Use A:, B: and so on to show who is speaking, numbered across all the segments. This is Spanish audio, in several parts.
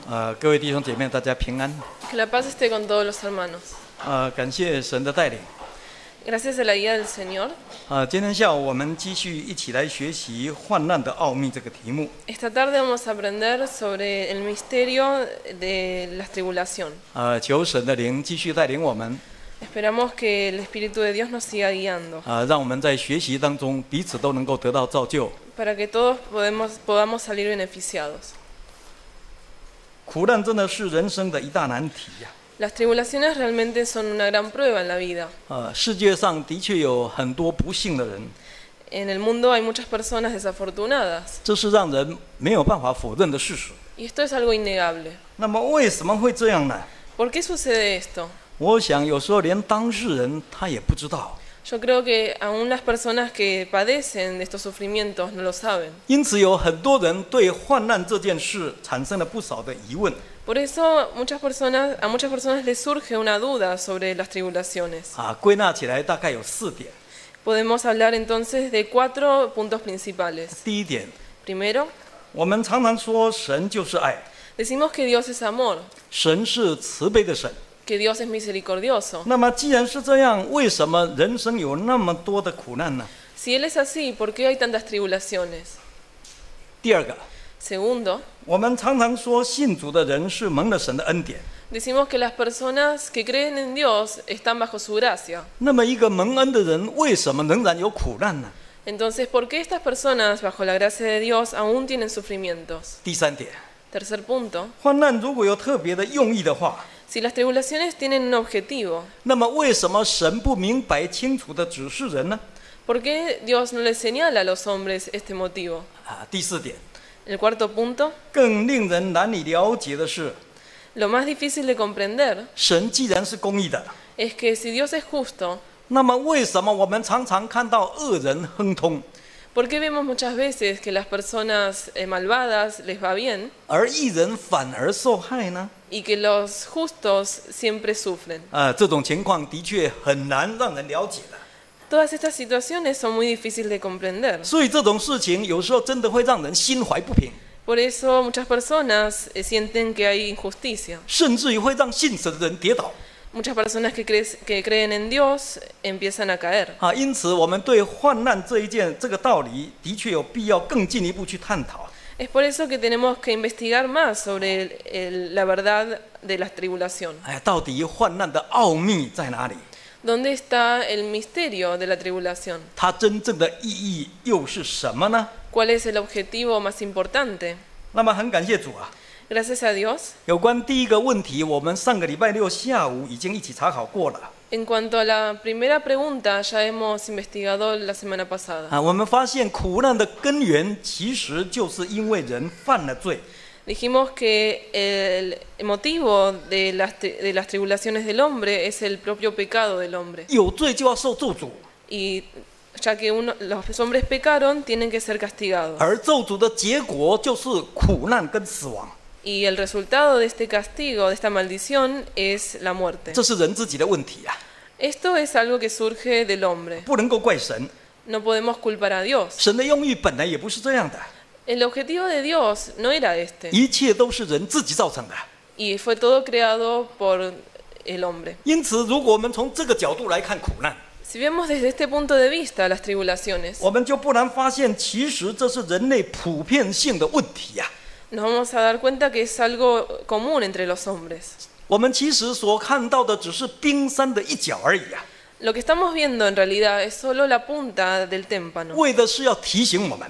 A: 各位弟兄姐妹，大家平安。
B: Que la paz esté con todos los hermanos.
A: 感谢神的带领。
B: Gracias a la guía del Señor.
A: 今天下午我们继续一起来学习患难的奥秘这个题目。
B: Esta tarde vamos a aprender sobre el misterio de la tribulación.
A: 求神的灵继续带领我们。
B: Esperamos que el Espíritu de Dios nos siga guiando.
A: 让我们在学习当中彼此都能够得到造就。
B: Para que todos podamos salir beneficiados.
A: 苦难真的是人生的一大难题呀。
B: Las tribulaciones realmente son una gran prueba en la vida.
A: 世界上的确有很多不幸的人。
B: En el mundo hay muchas personas desafortunadas.
A: 这是让人没有办法否认的事实。
B: Y esto es algo innegable.
A: 那么为什么会这样呢？
B: ¿Por qué sucede esto?
A: 我想有时候连当事人他也不知道。
B: Yo creo que aún las personas que padecen de estos sufrimientos no lo saben.
A: 因此有很多人对患难这件事产生了不少的疑问。
B: Por eso a muchas personas les surge una duda sobre las tribulaciones.
A: 归纳起来大概有4点。
B: Podemos hablar entonces de 4 puntos principales.
A: 第一点，
B: Primero,
A: 我们常常说神就是爱，
B: decimos que Dios es amor,
A: 神是慈悲的神。
B: que Dios es misericordioso.
A: 那么既然是这样，为什么人生有那么多的苦难呢？
B: Si Él es así, ¿por qué hay tantas tribulaciones?
A: 第二个，
B: Segundo,
A: 我们常常说信主的人是蒙了神的恩典。
B: decimos que las personas que creen en Dios están bajo su gracia.
A: 那么一个蒙恩的人，为什么仍然有苦难呢？
B: Entonces, ¿por qué estas personas bajo la gracia de Dios aún tienen sufrimientos?
A: 第三点，
B: Tercer punto,
A: 患难如果有特别的用意的话，
B: si las tribulaciones tienen un objetivo,
A: 那么为什么神不明白清楚地指示人呢？
B: ¿por qué Dios no les señala a los hombres este motivo?
A: 第4点，
B: El cuarto punto,
A: 更令人难以了解的是，
B: lo más difícil de comprender
A: 神既然是公义的，
B: es que si Dios es justo,
A: 那么为什么我们常常看到恶人亨通，
B: ¿por qué vemos muchas veces que las personas malvadas les va bien
A: 而义人反而受害呢？
B: y que los justos siempre sufren?
A: 这种情况的确很难让人了解的。
B: Todas estas situaciones son muy difíciles de comprender.
A: 所以这种事情有时候真的会让人心怀不平，
B: Por eso muchas personas sienten que hay injusticia.
A: 甚至于会让信神的人跌倒。
B: Muchas personas que creen en Dios empiezan a caer.
A: 因此我们对患难这个道理的确有必要更进一步去探讨。
B: Es por eso que tenemos que investigar más sobre la verdad de la tribulación.
A: 到底患难的奥秘在哪里？
B: ¿Dónde está el misterio de la tribulación?
A: 它真正的意义又是什么呢？
B: ¿Cuál es el objetivo más importante?
A: 那么很感谢主啊！
B: Gracias a Dios.
A: 有关第一个问题，我们上个礼拜六下午已经一起查考过了。
B: En cuanto a la primera pregunta, ya hemos investigado la semana pasada.
A: 我们发现苦难的根源其实就是因为人犯了罪。
B: Dijimos que el motivo de las tribulaciones del hombre es el propio pecado del hombre.
A: 有罪就要受咒诅，
B: Y ya que los hombres pecaron, tienen que ser castigados.
A: 而咒诅的结果就是苦难跟死亡。
B: Y el resultado de este castigo, de esta maldición, es la muerte.
A: 这是人自己的问题啊，
B: Esto es algo que surge del hombre.
A: 不能够怪神。
B: No podemos culpar a Dios.
A: 神的用意本来也不是这样的，
B: El objetivo de Dios no era este.
A: 一切都是人自己造成的。
B: Y fue todo creado por el hombre.
A: 因此，如果我们从这个角度来看苦难，
B: Si vemos desde este punto de vista las tribulaciones,
A: 我们就不难发现，其实这是人类普遍性的问题呀。
B: nos vamos a dar cuenta que es algo común entre los hombres.
A: 我们其实所看到的只是冰山的一角而已啊，
B: Lo que estamos viendo en realidad es solo la punta del témpano.
A: 为的是要提醒我们，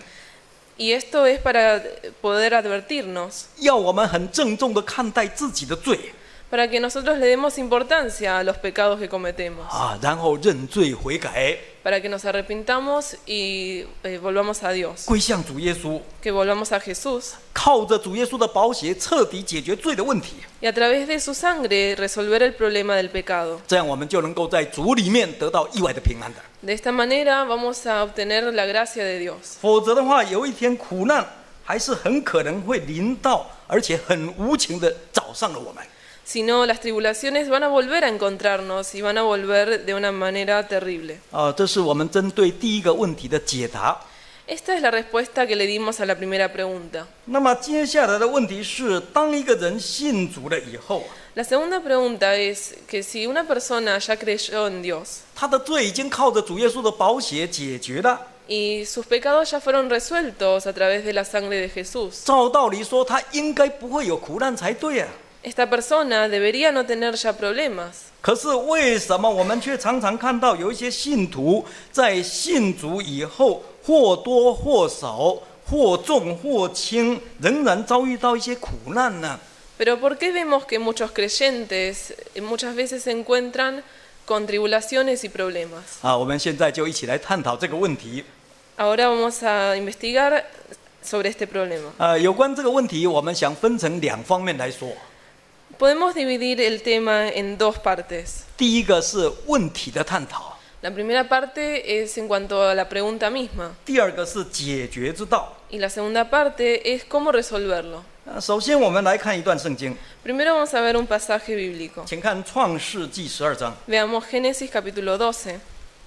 B: Y esto es para poder advertirnos,
A: 要我们很郑重地看待自己的罪
B: para que nosotros le demos importancia a los pecados que cometemos,
A: 然后认罪悔改，
B: para que nos arrepintamos y volvamos a Dios,
A: 归向主耶稣，
B: que volvamos a Jesús
A: 靠着主耶稣的宝血彻底解决罪的问题，
B: y a través de su sangre resolver el problema del pecado.
A: 这样我们就能够在主里面得到意外的平安的。
B: De esta manera vamos a obtener la gracia de Dios.
A: 否则的话，有一天苦难还是很可能会临到，而且很无情的找上了我们。
B: Si no, las tribulaciones van a volver a encontrarnos y van a volver de una manera terrible.
A: 这是我们针对第一个问题的解答。
B: Esta es la respuesta que le dimos a la primera pregunta.
A: 那么接下来的问题是，当一个人信主了以后，
B: La segunda pregunta es que si una persona ya creyó en Dios
A: 他的罪已经靠着主耶稣的宝血解决了。
B: y sus pecados ya fueron resueltos a través de la sangre de Jesús,
A: 照道理说，他应该不会有苦难才对啊。
B: esta persona debería no tener ya problemas.
A: 可是为什么我们却常常看到有一些信徒在信主以后，或多或少、或重或轻，仍然遭遇到一些苦难呢？
B: Pero ¿por qué vemos que muchos creyentes muchas veces se encuentran con tribulaciones y problemas?
A: 我们现在就一起来探讨这个问题。
B: Ahora vamos a investigar sobre este problema.
A: 有关这个问题，我们想分成2方面来说。
B: Podemos dividir el tema en dos partes.
A: 第一个是问题的探讨，
B: La primera parte es en cuanto a la pregunta misma
A: 第二个是解决之道。
B: y la segunda parte es cómo resolverlo.
A: 首先，我们来看一段圣经，
B: Primero vamos a ver un pasaje bíblico.
A: 请看创世纪12章，
B: Veamos Génesis capítulo 12.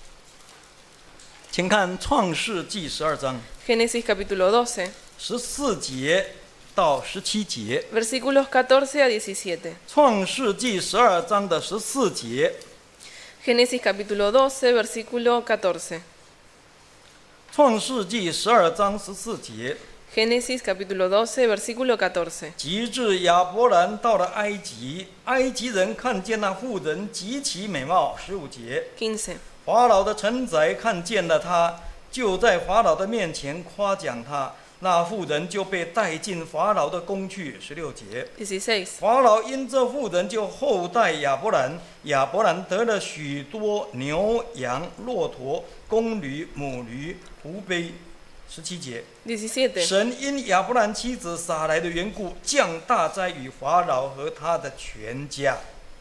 A: 请看创世纪12章
B: Génesis capítulo 12,
A: 14节到17节。
B: versículos 14 a 17.
A: 创世纪12章的14节，
B: Génesis capítulo 12, versículo 14.
A: 创世纪12章14节。
B: Génesis capítulo 12, versículo 14.
A: 及至亚伯兰到了埃及，埃及人看见那妇人极其美貌。15节，
B: 15.
A: 法老的臣宰看见了他，就在法老的面前夸奖他。那妇人就被带进法老的宫去。16节，
B: 16.
A: 法老因这妇人就厚待亚伯兰，亚伯兰得了许多牛羊、骆驼、公驴、母驴、仆婢。17节，
B: 17.
A: 神因亚伯兰妻子撒来的缘故，降大灾与法老和他的全家。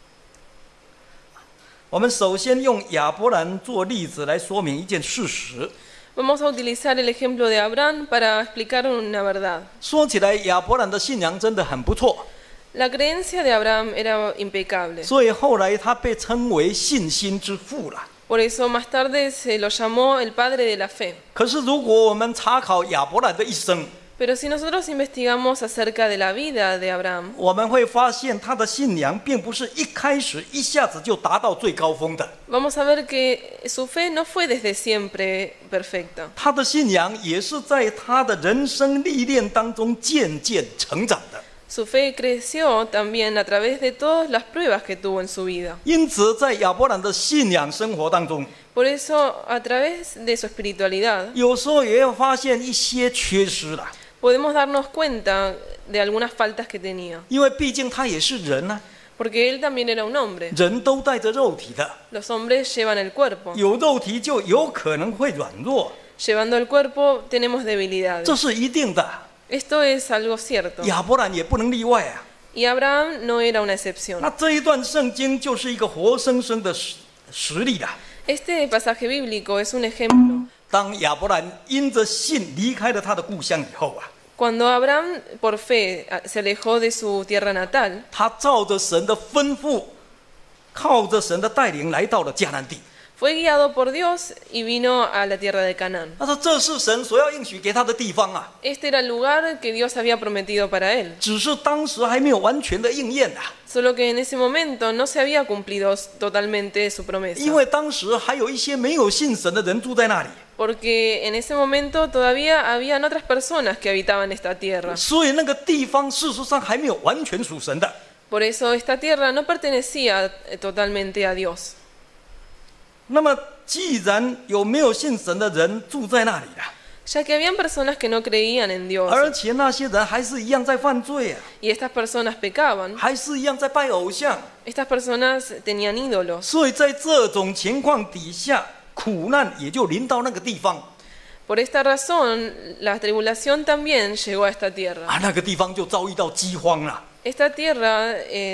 A: 我们首先用亚伯兰做例子来说明一件事实。
B: Vamos a utilizar el ejemplo de Abraham para explicar una verdad.
A: 说起来，亚伯兰的信仰真的很不错，
B: La creencia de Abraham era impecable.
A: 所以后来他被称为信心之父了。
B: Por eso más tarde se lo llamó el padre de la fe.
A: 可是如果我们查考亚伯兰的一生，
B: Pero si nosotros investigamos acerca de la vida de Abraham,
A: 我们会发现他的信仰并不是一开始一下子就达到最高峰的，
B: vamos a ver que su fe no fue desde siempre perfecta.
A: 他的信仰也是在他的人生历练当中渐渐成长的。
B: Su fe creció también a través de todas las pruebas que tuvo en su vida.
A: 因此，在亚伯兰的信仰生活当中，
B: Por eso, a través de su espiritualidad,
A: 有时候也要发现一些缺失了，
B: podemos darnos cuenta de algunas faltas que tenía.
A: 因为毕竟他也是人啊，
B: Porque él también era un hombre.
A: 人都带着肉体的，
B: Los hombres llevan el cuerpo.
A: 有肉体就有可能会软弱，
B: Llevando el cuerpo tenemos debilidades.
A: 这是一定的。
B: Esto es algo cierto.
A: 亚伯兰也不能例外啊。
B: Y Abraham no era una excepción.
A: 那这一段圣经就是一个活生生的实例了。
B: Este pasaje bíblico es un ejemplo.
A: 当亚伯兰因着信离开了他的故乡以后啊，
B: Cuando Abraham, por fe, se alejó de su tierra natal,
A: 他照着神的吩咐，靠着神的带领来到了迦南地。
B: fue guiado por Dios y vino a la tierra de Canaán.
A: 他说这是神所要应许给他的地方啊，
B: Este era el lugar que Dios había prometido para él.
A: 只是当时还没有完全的应验啊，
B: Solo que en ese momento no se había cumplido totalmente su promesa.
A: 因为当时还有一些没有信神的人住在那里，
B: Porque en ese momento todavía habían otras personas que habitaban esta tierra.
A: 所以那个地方事实上还没有完全属神的。
B: Por eso esta tierra no pertenecía totalmente a Dios.
A: 那么既然有没有信神的人住在那里啊，
B: Ya que habían personas que no creían en Dios
A: 而且那些人还是一样在犯罪啊，
B: y estas personas pecaban,
A: 还是一样在拜偶像，
B: estas personas tenían ídolos.
A: 所以在这种情况底下，苦难也就临到那个地方
B: Por esta razón, la tribulación también llegó a esta tierra.
A: 啊，那个地方就遭遇到饥荒了
B: Esta tierra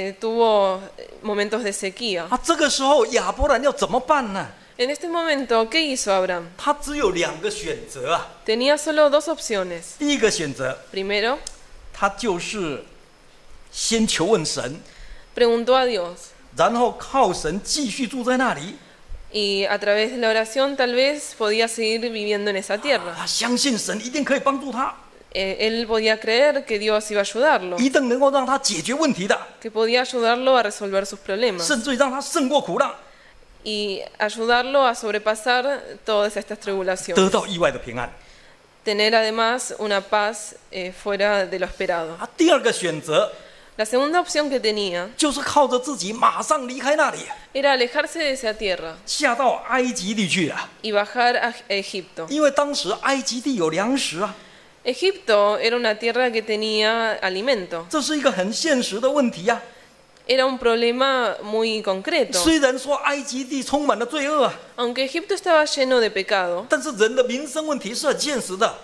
B: tuvo momentos de sequía.
A: 啊。这个时候亚伯兰要怎么办呢？
B: En este momento, ¿qué hizo Abraham?
A: 他只有2个选择啊。
B: Tenía solo dos opciones.
A: 第一个选择，
B: Primero,
A: 他就是先求问神，
B: preguntó a Dios
A: 然后靠神继续住在那里。
B: Y a través de la oración tal vez podía seguir viviendo en esa tierra.
A: 他相信神一定可以帮助他，
B: Él podía creer que Dios iba a ayudarlo,
A: 一定能够让他解决问题的，
B: que podía ayudarlo a resolver sus problemas
A: 甚至于让他胜过苦难，
B: y ayudarlo a sobrepasar todas estas
A: 得
B: tribulaciones.
A: 到意外的平安。
B: Tener además una paz fuera de lo esperado.
A: 他第二个选择
B: La segunda opción que tenía
A: 就是靠着自己马上离开那里，
B: era alejarse de esa tierra
A: 下到埃及地去了，
B: y bajar a Egipto.
A: 因为当时埃及地有粮食啊，
B: Egipto era una tierra que tenía alimento.
A: 这是一个很现实的问题啊。
B: Era un problema muy concreto.
A: 虽然说埃及地充满了罪恶啊，
B: Aunque Egipto estaba lleno de pecado,
A: 但是人的民生问题是很现实的，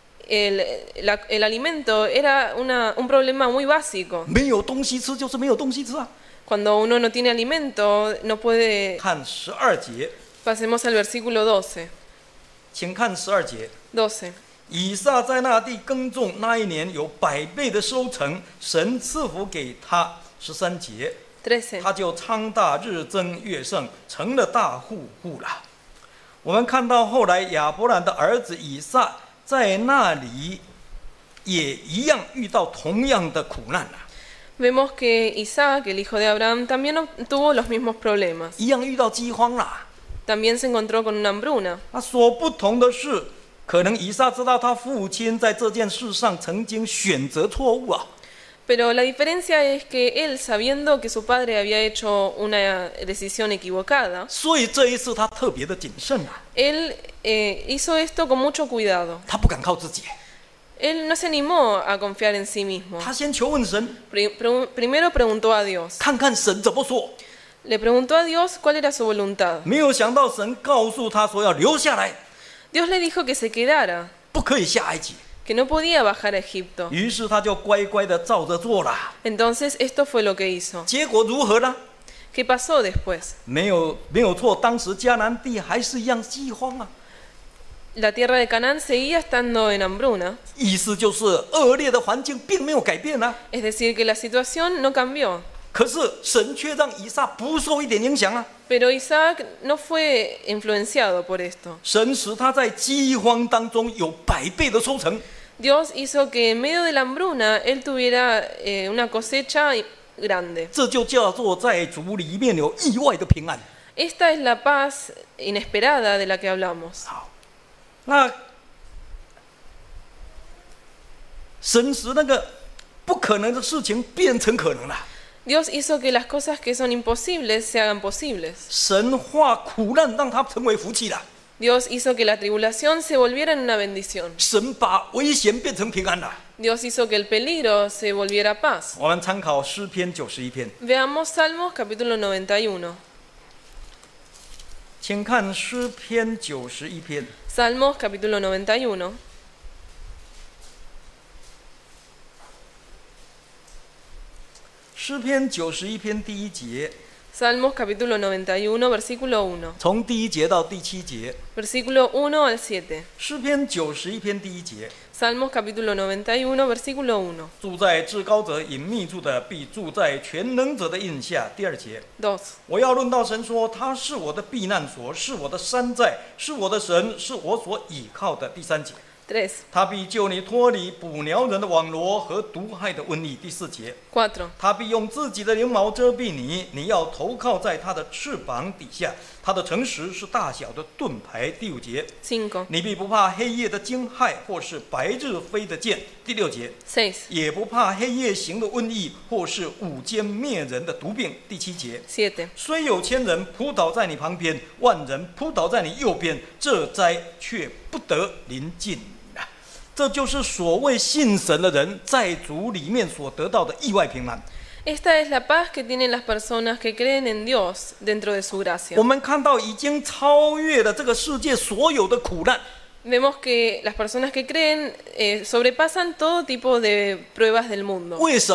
B: el alimento era un problema muy básico.
A: 没有东西吃就是没有东西吃啊。
B: Cuando uno no tiene alimento, no puede...
A: 看12节，
B: Pasemos al versículo 12.
A: 请看12节。
B: 12.
A: 以撒在那地耕种，那一年有100倍的收成，神赐福给他。13节，
B: 13.
A: 他就昌大，日增月盛，成了大户了。我们看到后来亚伯兰的儿子以撒在那里也一样遇到同样的苦难了，
B: Vemos que Isaac, el hijo de Abraham, también tuvo los mismos problemas.
A: 一样遇到饥荒了。
B: También se encontró con una hambruna.
A: 那所不同的是，可能以撒知道他父亲在这件事上曾经选择错误啊。
B: Pero la diferencia es que él, sabiendo que su padre había hecho una decisión equivocada,
A: 所以这一次他特别的谨慎啊，
B: él hizo esto con mucho cuidado.
A: 他不敢靠自己，
B: Él no se animó a confiar en sí mismo.
A: 他先求问神，
B: Primero preguntó a Dios.
A: 看看神怎么说。
B: Le preguntó a Dios cuál era su voluntad.
A: 没有想到神告诉他说要留下来，
B: Dios le dijo que se quedara,
A: 不可以下埃及。
B: que no podía bajar a Egipto.
A: 于是他就乖乖的照着做了。
B: Entonces esto fue lo que hizo.
A: 结果如何呢？
B: ¿Qué pasó después?
A: 没有错，当时迦南地还是一样饥荒啊。
B: La tierra de Canaán seguía estando en hambruna,
A: 意思就是恶劣的环境并没有改变啊。
B: es decir, que la situación no cambió.
A: 可是神却让以撒不受一点影响啊。
B: Pero Isaac no fue influenciado por esto.
A: 神使他在饥荒当中有100倍的收成。
B: Dios hizo que en medio de la hambruna él tuviera una cosecha grande.
A: 这就叫做在主里面有意外的平安。
B: Esta es la paz inesperada de la que hablamos.
A: 好，那神使那个不可能的事情变成可能了。
B: Dios hizo que las cosas que son imposibles se hagan posibles.
A: 神化苦难让他成为福气了。
B: Dios hizo que la tribulación se volviera en una bendición.
A: 神把危险变成平安了。
B: Dios hizo que el peligro se volviera paz.
A: 我们参考诗篇91篇，
B: Veamos Salmos capítulo 91.
A: 请看诗篇91篇。
B: Salmos capítulo 91.
A: 诗篇91篇第1节，
B: Salmos capítulo 91, versículo 1.
A: 从第1节到第7节。
B: Versículo 1 al 7.
A: 诗篇91篇第1节，
B: Salmos capítulo 91, versículo 1.
A: 住在至高者隐秘处的，必住在全能者的荫下。第2节，
B: 2.
A: 我要论到神说，他是我的避难所，是我的山寨，是我的神，是我所倚靠的。第3节，
B: 3.
A: 他必救你脱离捕鸟人的网罗和毒害的瘟疫。第4节，
B: 4.
A: 他必用自己的翎毛遮蔽你，你要投靠在他的翅膀底下。他的诚实是大小的盾牌。第5节，
B: 5.
A: 你必不怕黑夜的惊骇，或是白日飞的箭。第6节，
B: 6.
A: 也不怕黑夜行的瘟疫，或是午间灭人的毒病。第7节，
B: 7.
A: 虽有1000人扑倒在你旁边，万人扑倒在你右边，这灾却不得临近你。这就是所谓信神的人在主里面所得到的意外平安。
B: Esta es la paz que tienen las personas que creen en Dios dentro de su gracia.
A: 我们看到已经超越了这个世界所有的苦难。
B: Vemos que las personas que creen sobrepasan todo tipo de pruebas del mundo.
A: 为什么？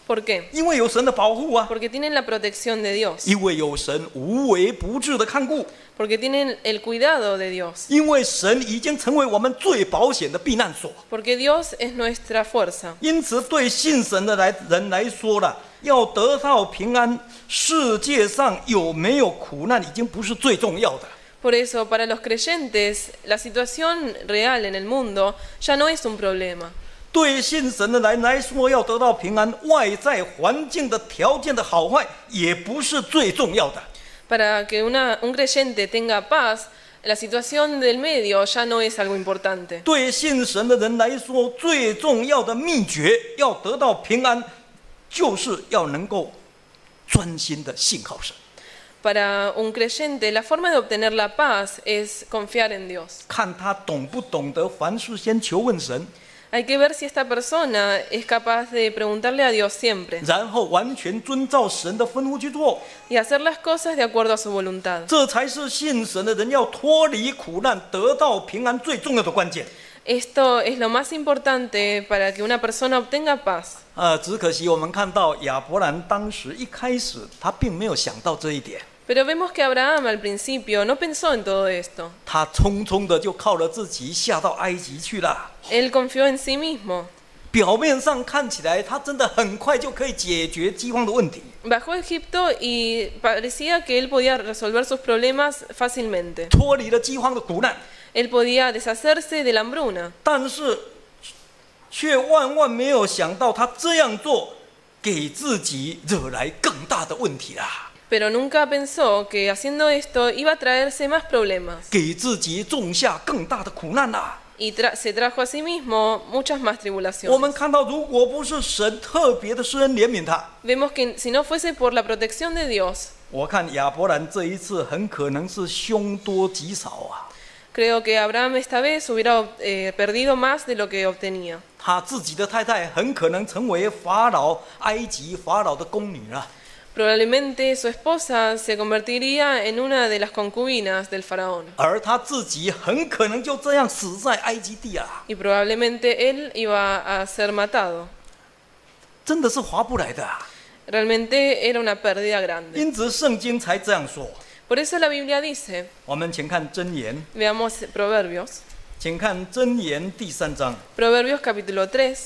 B: ¿Por qué?
A: 因为有神的保护啊，
B: Porque tienen la protección de Dios,
A: 因为有神无微不至的看顾，
B: porque tienen el cuidado de Dios,
A: 因为神已经成为我们最保险的避难所。
B: porque Dios es nuestra fuerza.
A: 因此，对信神的人来说了，要得到平安，世界上有没有苦难已经不是最重要的。
B: Por eso, para los creyentes, la situación real en el mundo ya no es un problema.
A: 对信神的人来说，要得到平安，外在环境的条件的好坏也不是最重要的。
B: Para que un creyente tenga paz, la situación del medio ya no es algo importante.
A: 对信神的人来说，最重要的秘诀要得到平安，就是要能够专心的信靠神。
B: Para un creyente, la forma de obtener la paz es confiar en Dios.
A: 看他懂不懂得凡事先求问神，
B: Hay que ver si esta persona es capaz de preguntarle a Dios siempre
A: 然后完全遵照神的吩咐去做，
B: y hacer las cosas de acuerdo a su voluntad.
A: 这才是信神的人要脱离苦难、得到平安最重要的关键。
B: Esto es lo más importante para que una persona obtenga paz.
A: 只可惜我们看到亚伯兰当时一开始他并没有想到这一点，
B: Pero vemos que Abraham al principio no pensó en todo esto.
A: 他匆匆的就靠了自己下到埃及去了。
B: Él confió en sí mismo.
A: 表面上看起来，他真的很快就可以解决饥荒的问题，
B: Bajó a Egipto y parecía que él podía resolver sus problemas fácilmente.
A: 脱离了饥荒的苦难，
B: Él podía deshacerse de la hambruna.
A: 但是却万万没有想到，他这样做给自己惹来更大的问题啦，
B: Pero nunca pensó que haciendo esto iba a traerse más problemas.
A: 给自己种下更大的苦难啦。
B: Y se trajo a sí mismo muchas más
A: 我们
B: tribulaciones.
A: 看到，如果不是神特别的施恩怜悯他，
B: Vemos que si no fuese por la protección de Dios,
A: 我看亚伯兰这一次很可能是凶多吉少啊。
B: creo que Abraham esta vez hubiera perdido más de lo que obtenía.
A: 他自己的太太很可能成为埃及法老的宫女啊。
B: Probablemente su esposa se convertiría en una de las concubinas del faraón.
A: 而他自己很可能就这样死在埃及地啊，
B: Y probablemente él iba a ser matado.
A: 真的是划不来的啊。
B: Realmente era una pérdida grande.
A: 因此圣经才这样说。
B: Por eso la Biblia dice,
A: 我们请看箴言，
B: veamos Proverbios,
A: 请看箴言第3章，
B: Proverbios capítulo 3,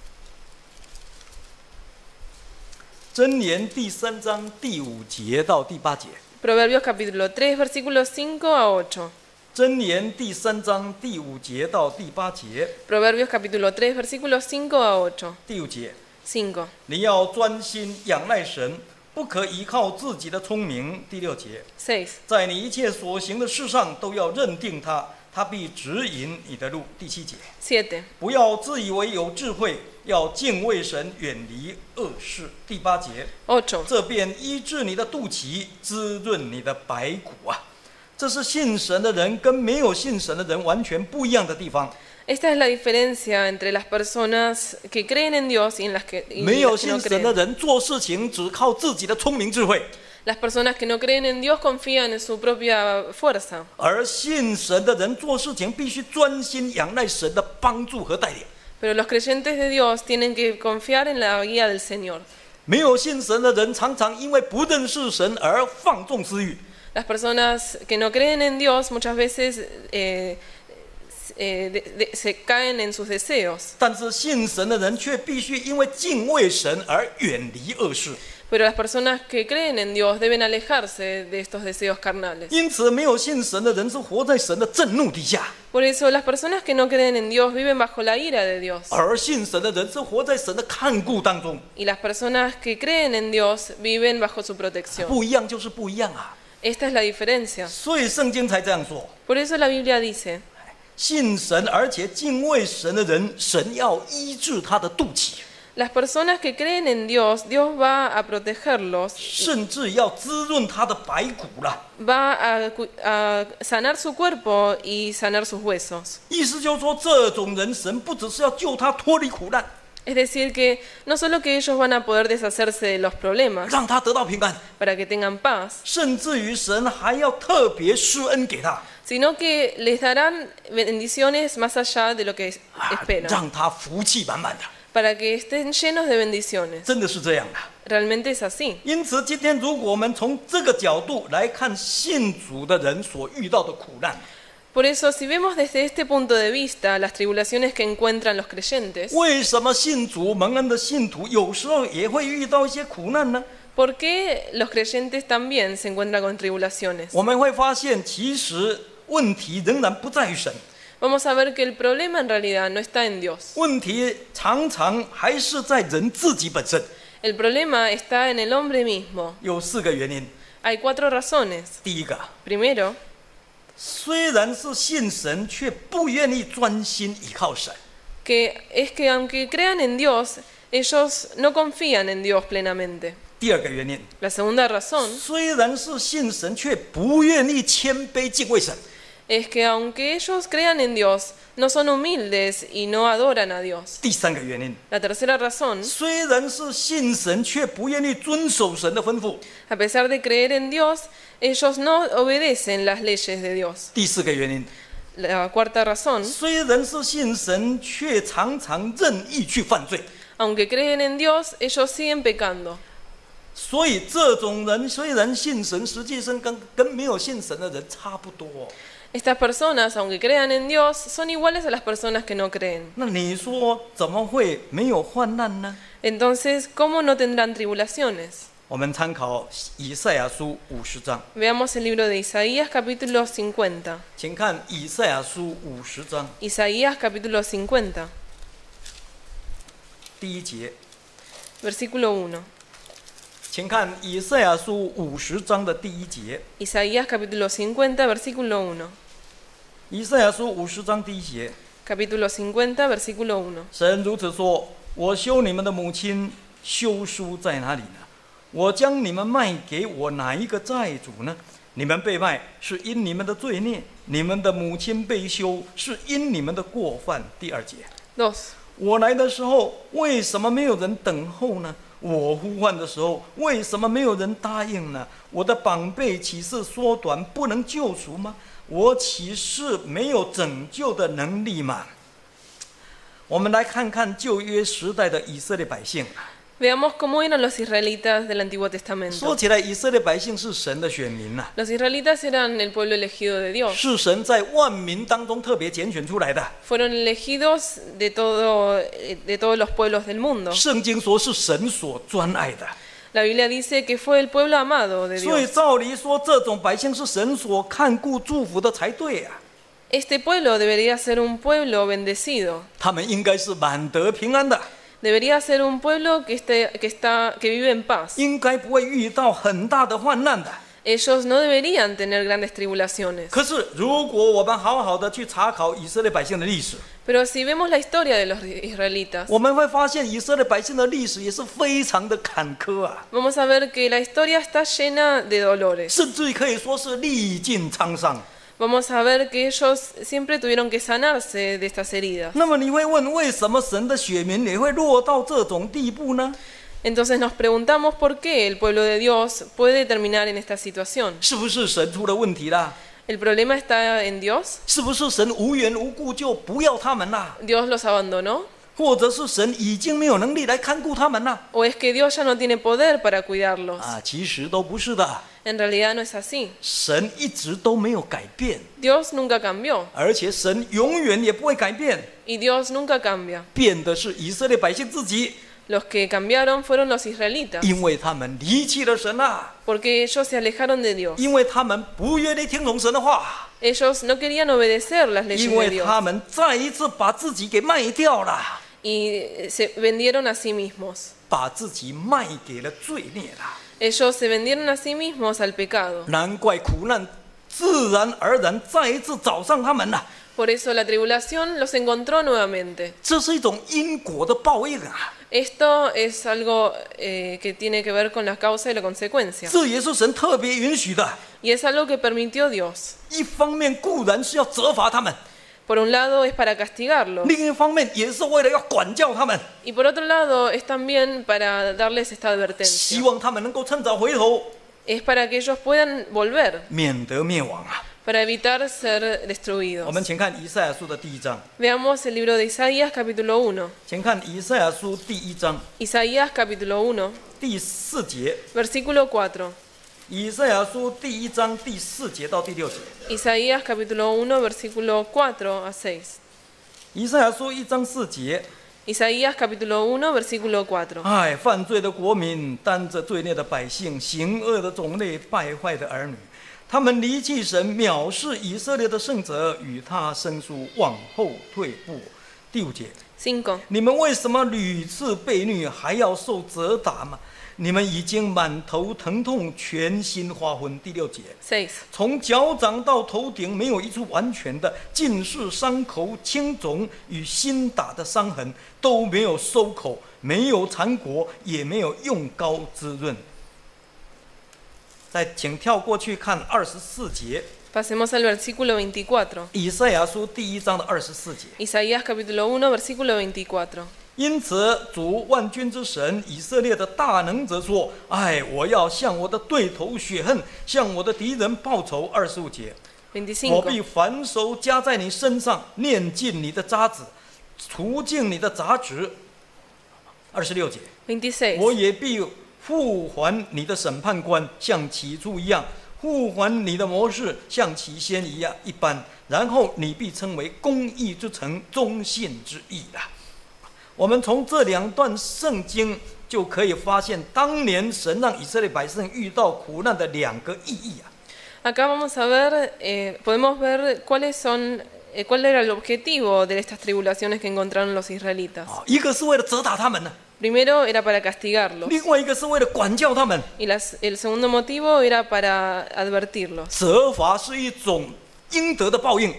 A: 箴言第3章第5节到第8节，
B: Proverbios capítulo 3, versículos 5 a 8.
A: 箴言第3章第5节到第8节，
B: Proverbios capítulo 3, versículos 5 a 8.
A: 第5节，
B: 5.
A: 你要专心仰赖神，不可依靠自己的聪明。第6节，
B: 6.
A: 在你一切所行的事上都要认定他，他必指引你的路。第7节，
B: 7.
A: 不要自以为有智慧，要敬畏神，远离恶事。第8节，
B: 8.
A: 这便医治你的肚脐，滋润你的白骨啊！这是信神的人跟没有信神的人完全不一样的地方。
B: Esta es la diferencia entre las personas que creen en Dios y las que
A: 没有
B: no
A: 信神的
B: creen.
A: 人做事情只靠自己的聪明智慧，
B: Las personas que no creen en Dios confían en su propia fuerza.
A: 而信神的人做事情必须专心仰赖神的帮助和带领。
B: Pero los creyentes de Dios tienen que confiar en la guía del Señor.
A: 没有信神的人常常因为不认识神而放纵私欲，
B: Las personas que no creen en Dios muchas veces se caen en sus deseos.
A: 但是信神的人却必须因为敬畏神而远离恶事。
B: Pero las personas que creen en Dios deben alejarse de estos deseos carnales.
A: 因此，没有信神的人是活在神的震怒底下，
B: Por eso las personas que no creen en Dios viven bajo la ira de Dios.
A: 而信神的人是活在神的看顾当中。
B: Y las personas que creen en Dios viven bajo su protección.
A: 不一样就是不一样啊！
B: Esta es la diferencia.
A: 所以圣经才这样说：
B: Por eso la Biblia dice,
A: 信神而且敬畏神的人，神要医治他的肚脐，
B: las personas que creen en Dios, Dios va a protegerlos,
A: 甚至要滋润他的白骨了。
B: va a sanar su cuerpo y sanar sus huesos.
A: 意思就是说，这种人神不只是要救他脱离苦难，
B: Es decir, que no solo que ellos van a poder deshacerse de los problemas
A: 让他得到平安，
B: para que tengan paz,
A: 甚至于神还要特别施恩给他，
B: sino que les darán bendiciones más allá de lo que esperan,
A: 让他福气满满的。
B: para que estén llenos de bendiciones.
A: 真的是这样的。
B: Realmente es así.
A: 因此，今天如果我们从这个角度来看信主的人所遇到的苦难，
B: Por eso, si vemos desde este punto de vista las tribulaciones que encuentran los creyentes,
A: 为什么信主蒙恩的信徒有时候也会遇到一些苦难呢？
B: ¿por qué los creyentes también se encuentran con tribulaciones?
A: 我们会发现，其实问题仍然不在于神，
B: Vamos a ver que el problema en realidad no está en Dios.
A: 问题常常还是在人自己本身。
B: El problema está en el hombre mismo.
A: 有4个原因。
B: Hay 4 razones.
A: 第一个，
B: Primero,
A: 虽然是信神，却不愿意专心依靠神。
B: que es que aunque crean en Dios, ellos no confían en Dios plenamente.
A: 第二个原因，
B: La segunda razón
A: 虽然是信神，却不愿意谦卑敬畏神。
B: es que aunque ellos crean en Dios, no son humildes y no adoran a Dios.
A: 第三个原因，
B: La tercera razón,
A: 虽然是信神，却不愿意遵守神的吩咐。
B: a pesar de creer en Dios, ellos no obedecen las leyes de Dios.
A: 第四个原因，
B: La cuarta razón,
A: 虽然是信神，却常常任意去犯罪。
B: aunque creen en Dios, ellos siguen pecando.
A: 所以这种人虽然信神，实际上跟没有信神的人差不多。
B: Estas personas, aunque crean en Dios, son iguales a las personas que no creen.
A: 那你说怎么会没有患难呢？
B: Entonces, ¿cómo no tendrán tribulaciones?
A: 我们参考以赛亚书50章，
B: Veamos el libro de Isaías capítulo 50.
A: 请看以赛亚书50章
B: Isaías capítulo 50,
A: 第1节，
B: versículo 1.
A: 请看以赛亚书50章的第1节。
B: Isaías capítulo 50, versículo 1.
A: 以赛亚书50章第1节，
B: Capítulo 50, versículo 1.
A: 神如此说：我休你们的母亲，休书在哪里呢？我将你们卖给我哪一个债主呢？你们被卖是因你们的罪孽，你们的母亲被休是因你们的过犯。第2节，
B: 2.
A: 我来的时候，为什么没有人等候呢？我呼唤的时候，为什么没有人答应呢？我的膀臂岂是缩短，不能救赎吗？我岂是没有拯救的能力吗？我们来看看旧约时代的以色列百姓。
B: Veamos cómo eran los israelitas del Antiguo
A: 说
B: Testamento.
A: 起来，以色列百姓是神的选民呐、
B: Los israelitas eran el pueblo elegido de Dios.
A: 是神在万民当中特别拣选出来的。
B: Fueron elegidos de todos los pueblos del mundo.
A: 圣经说是神所专爱的，
B: La Biblia dice que fue el pueblo amado de
A: 所以
B: Dios.
A: 照理说，这种百姓是神所看顾祝福的才对啊。
B: Este pueblo debería ser un pueblo bendecido.
A: 他们应该是满得平安的，
B: Debería ser un pueblo que vive en paz.
A: 应该不会遇到很大的患难的。
B: Ellos no deberían tener grandes tribulaciones.
A: 可是，如果我们好好的去查考以色列百姓的历史，
B: Pero si vemos la historia de los israelitas,
A: 我们会发现以色列百姓的历史也是非常的坎坷啊，
B: vamos a ver que la historia está llena de dolores.
A: 甚至于可以说是历尽沧桑。
B: Vamos a ver que ellos siempre tuvieron que sanarse de estas heridas.
A: 那么你会问，为什么神的选民也会落到这种地步呢？
B: Entonces nos preguntamos por qué el pueblo de Dios puede terminar en esta situación.
A: 是不是神出了问题啦？
B: ¿El problema está en Dios?
A: 是不是神无缘无故就不要他们啦？
B: ¿Dios los abandonó?
A: 或者是神已经没有能力来看顾他们啦？
B: ¿O es que Dios ya no tiene poder para cuidarlos?
A: 其实都不是的。
B: En realidad no es así.
A: 神一直都没有改变，
B: Dios nunca cambió
A: 而且神永远也不会改变，
B: y Dios nunca cambia.
A: 变的是以色列百姓自己，
B: Los que cambiaron fueron los israelitas,
A: 因为他们离弃了神啊，
B: porque ellos se alejaron de Dios.
A: 因为他们不愿意听从神的话，
B: Ellos no querían obedecer las leyes
A: 因
B: de
A: 为
B: Dios
A: 他们再一次把自己给卖掉了，
B: y se vendieron a sí mismos.
A: 把自己卖给了罪孽了。
B: Ellos se vendieron a sí mismos al pecado.
A: 难怪苦难自然而然再一次找上他们了。
B: Por eso la tribulación los encontró nuevamente.
A: 这是一种因果的报应啊！
B: Esto es algo que tiene que ver con la causa y la consecuencia.
A: 这也是神特别允许的。
B: Y es algo que permitió Dios.
A: 一方面固然是要责罚他们，
B: Por un lado es para castigarlos.
A: 另一方面也是为了要管教他们，
B: Y por otro lado es también para darles esta
A: 希
B: advertencia.
A: 望他们能够趁早回头，
B: Es para que ellos puedan volver,
A: 免得灭亡啊！
B: para evitar ser
A: 我
B: destruidos.
A: 们请看以赛亚书的第1章，
B: Veamos el libro de Isaías capítulo 1.
A: 请看以赛亚书第1章
B: Isaías capítulo 1,
A: 第4节。
B: versículo 4.
A: 以赛亚书第1章第4节到第6节。
B: Isaías capítulo 1, versículo 4 a 6.
A: 以赛亚书1章4节。
B: Isaías capítulo 1, versículo 4.
A: 哎，犯罪的国民，担着罪孽的百姓，行恶的种类，败坏的儿女，他们离弃神，藐视以色列的圣者，与他生疏，往后退步。第5节，
B: 5.
A: 你们为什么屡次被虐，还要受责打吗？你们已经满头疼痛，全心发昏。第6节，
B: 6.
A: 从脚掌到头顶没有一处完全的，尽是伤口、青肿与新打的伤痕，都没有收口，没有缠裹，也没有用膏滋润。再请跳过去看24节，
B: Pasemos al versículo 24.
A: 以赛亚书第1章的24节。
B: Isaías capítulo 1, versículo 24.
A: 因此，主万军之神以色列的大能者说：“哎，我要向我的对头血恨，向我的敌人报仇。”25节，我必
B: 25.
A: 反手加在你身上，念尽你的渣子，除尽你的杂质。26节，我
B: 26.
A: 也必复还你的审判官，像起初一样；复还你的模式，像起先一般。然后你必称为公义之城，忠信之义啊！我们从这2段圣经就可以发现，当年神让以色列百姓遇到苦难的2个意义啊。
B: Acá vamos a ver, podemos ver cuál era el objetivo de estas tribulaciones que encontraron los israelitas.
A: 一个是为了责打他们呢，
B: Primero era para castigarlos
A: 另外一个是为了管教他们。
B: y el segundo motivo era para advertirlos.
A: 责罚是一种应得的报应，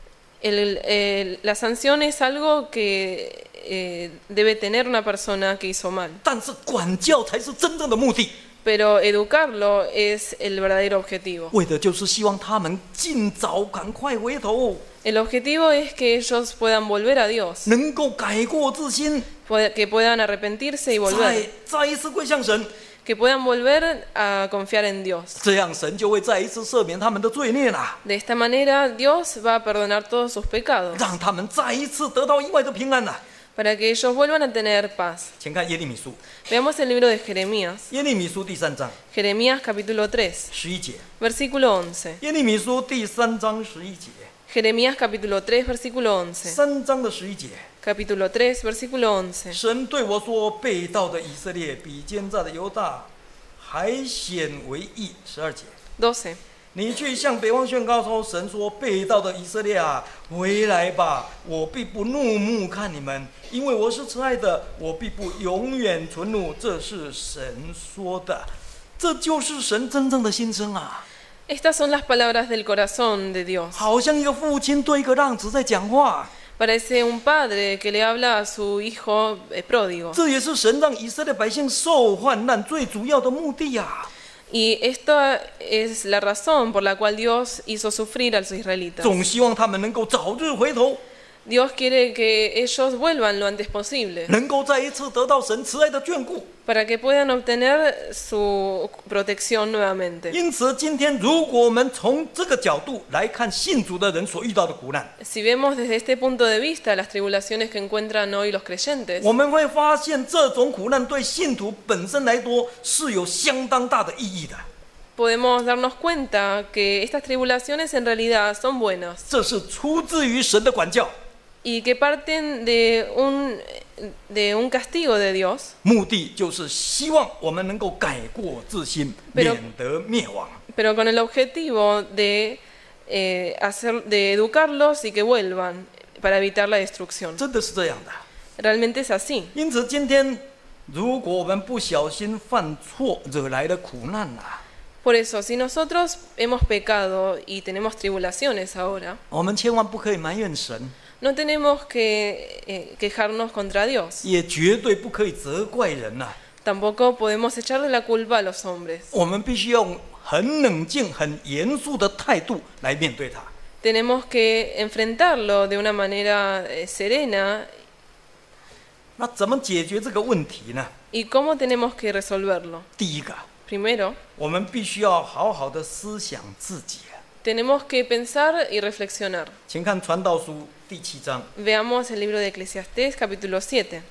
B: La sanción es algo que debe tener una persona que hizo mal,
A: 但是管教才是真正的目的，
B: pero educarlo es el verdadero objetivo.
A: 为的就是希望他们尽早赶快回头，
B: El objetivo es que ellos puedan volver a Dios,
A: 能够改过自新，
B: que puedan arrepentirse y volver,
A: 再一次归向神，
B: que puedan volver a confiar en Dios.
A: 这样神就会再一次赦免他们的罪孽啦，
B: De esta manera Dios va a perdonar todos sus pecados,
A: 让他们再一次得到意外的平安啦。
B: para que ellos vuelvan a tener paz.
A: 请看耶利米书，
B: Veamos el libro de Jeremías,
A: 耶利米书第3章
B: Jeremías capítulo 3,
A: 11节，
B: versículo 11.
A: 耶利米书第3章11节，
B: Jeremías capítulo 3, versículo 11.
A: 3章的11节，
B: Capítulo 3, versículo 11.
A: 神对我说：“被盗的以色列比奸诈的犹大还显为义。”12节，
B: 12.
A: 你去向北方宣告说：“神说，被盗的以色列啊，回来吧！我必不怒目看你们，因为我是慈爱的，我必不永远存怒。”这是神说的，这就是神真正的心声啊！
B: Estas son las palabras del corazón de Dios.
A: 好像一个父亲对一个浪子在讲话。
B: Parece un padre que le habla a su hijo pródigo.
A: 这也是神让以色列百姓受患难最主要的目的呀、
B: Y esta es la razón por la cual Dios hizo sufrir a los israelitas.
A: 总希望他们能够早日回头，
B: Dios quiere que ellos vuelvan lo antes posible
A: 能够再一次得到神慈爱的眷顾。
B: para que puedan obtener su protección nuevamente.
A: 因此，今天如果我们从这个角度来看信主的人所遇到的苦难，
B: Si vemos desde este punto de vista las tribulaciones que encuentran hoy los creyentes,
A: 我们会发现这种苦难对信徒本身来说是有相当大的意义的。
B: podemos darnos cuenta que estas tribulaciones en realidad son buenas
A: 这是出自于神的管教，
B: y que parten de un castigo de Dios,
A: 目的就是希望我们能够改过自新，
B: Pero-
A: 免得灭亡。
B: pero con el objetivo de educarlos y que vuelvan para evitar la destrucción.
A: 真的是这样的。
B: Realmente es así.
A: 因此，今天如果我们不小心犯错，惹来了苦难啊，
B: Por eso, si nosotros hemos pecado y tenemos tribulaciones ahora,
A: 我们千万不可以埋怨神，
B: no tenemos que quejarnos contra Dios.
A: 也绝对不可以责怪人呐、
B: Tampoco podemos echarle la culpa a los hombres.
A: 我们必须用很冷静、很严肃的态度来面对它。
B: Tenemos que enfrentarlo de una manera serena.
A: 那怎么解决这个问题呢？
B: ¿Y cómo tenemos que resolverlo?
A: 第一个，
B: Primero,
A: 我们必须要好好的思想自己。
B: tenemos que pensar y reflexionar.
A: 请看传道书第7章，
B: Veamos el libro de Eclesiastés, capítulo 7.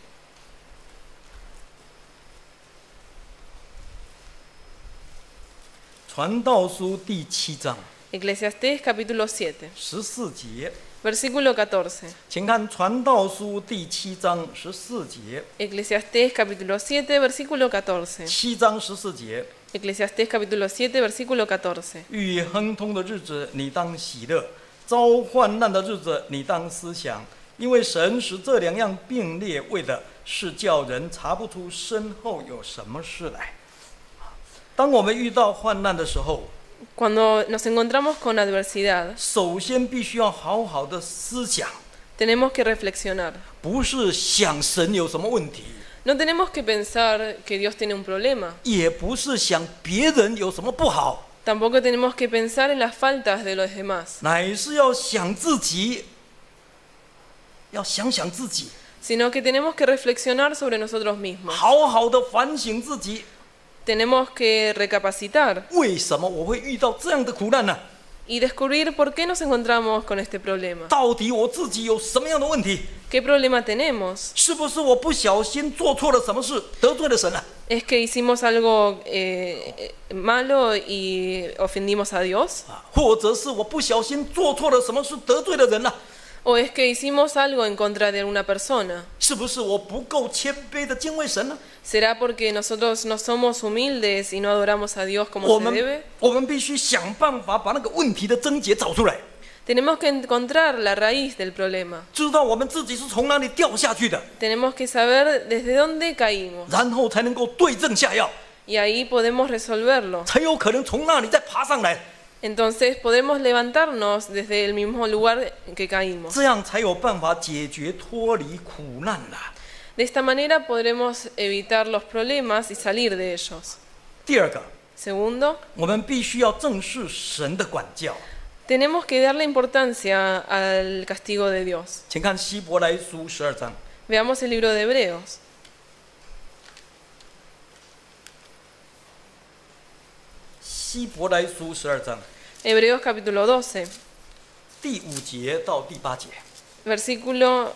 A: 传道书第7章
B: Eclesiastés, capítulo 7,
A: 14节，
B: versículo 14.
A: 请看传道书第7章14节，
B: Eclesiastés, capítulo 7, versículo 14.
A: 7章14节。
B: Eclesiastés, capítulo 7, versículo 14.
A: 遇亨通的日子，你当喜乐；遭患难的日子，你当思想，因为神使这两样并列，为的是叫人查不出身后有什么事来。当我们遇到患难的时候，
B: Cuando nos encontramos con adversidad,
A: 首先必须要好好的思想，
B: tenemos que reflexionar.
A: 不是想神有什么问题，
B: No tenemos que pensar que Dios tiene un problema.
A: 也不是想别人有什么不好，
B: Tampoco tenemos que pensar en las faltas de los demás,
A: 乃是要想自己，要想想自己，
B: sino que tenemos que reflexionar sobre nosotros mismos.
A: 好好的反省自己。
B: Tenemos que recapacitar
A: 为什么我会遇到这样的苦难呢？
B: y descubrir por qué nos encontramos con este problema.
A: 到底我自己有什么样的问题？
B: ¿Qué problema tenemos?
A: 是不是我不小心做错了什么事，得罪了神了？
B: ¿Es que hicimos algo malo y ofendimos a Dios?
A: 或者是我不小心做错了什么事，得罪了人了？
B: ¿O es que hicimos algo en contra de una persona?
A: 是不是我不够谦卑的敬畏神呢？
B: ¿Será porque nosotros no somos humildes y no adoramos a Dios como
A: 我
B: se
A: 们
B: debe?
A: 我们必须想办法把那个问题的症结找出来，
B: Tenemos que encontrar la raíz del problema.
A: 知道我们自己是从哪里掉下去的，
B: Tenemos que saber desde dónde caímos
A: 然后才能够对症下药，
B: y ahí podemos resolverlo.
A: 才有可能从那里再爬上来，
B: Entonces podemos levantarnos desde el mismo lugar en que caímos.
A: 这样才有办法解决脱离苦难了。
B: De esta manera podremos evitar los problemas y salir de ellos.
A: 第二个，
B: Segundo,
A: 我们必须要正视神的管教。
B: tenemos que darle importancia al castigo de Dios.
A: 请看希伯来书12章，
B: Veamos el libro de Hebreos.
A: 希伯来书12章
B: Hebreos capítulo 12,
A: 第5节到第8节。
B: versículo